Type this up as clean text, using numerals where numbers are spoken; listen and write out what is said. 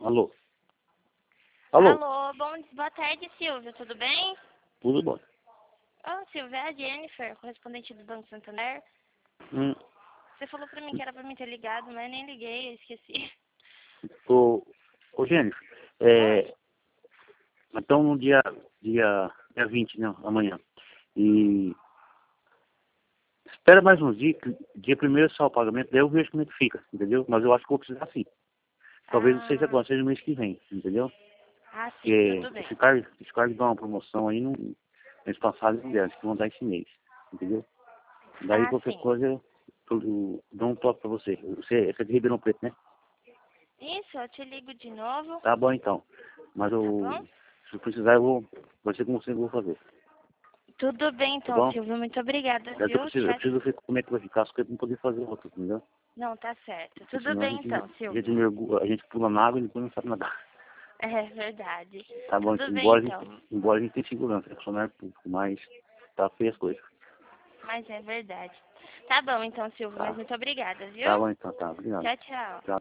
Alô? Alô? Alô, boa tarde, Silvio, tudo bem? Tudo bom? Ô, Silvio, é a Jennifer, correspondente do Banco Santander. Hum. Você falou pra mim que era pra mim ter ligado, mas eu nem liguei, eu esqueci. Ô Jennifer, Oi? então no dia 20, né, amanhã. E espera mais uns dias, dia primeiro só o pagamento, daí eu vejo como é que fica, entendeu? Mas eu acho que eu vou precisar sim. Talvez não seja Ah, agora, seja no mês que vem, entendeu? sim, Porque tudo bem. esse cargo dá uma promoção aí, mês passado não deram, acho que vão dar esse mês, entendeu? Daí Ah, qualquer sim. coisa eu dou um toque pra você. Você é de Ribeirão Preto, né? Isso, eu te ligo de novo, Tá bom então. Mas tá bom? se eu precisar, vai ser com você que eu vou fazer. Tudo bem Tá então, bom? Silvio, muito obrigada, É que viu? eu preciso ver como é que vai ficar as coisas pra não poder fazer outro, entendeu? Não, tá certo. Porque Tudo senão bem então, a gente, Silvio. mergulha, a gente pula na água e depois não sabe nadar. É verdade. Tá bom? Tudo bem Embora então, embora a gente tenha segurança, é funcionário público, mas tá feio as coisas. mas é verdade. Tá bom então, Silvio, mas Tá. muito obrigada, viu? Tá bom então, tá. Obrigado. Tchau, tchau. Tchau.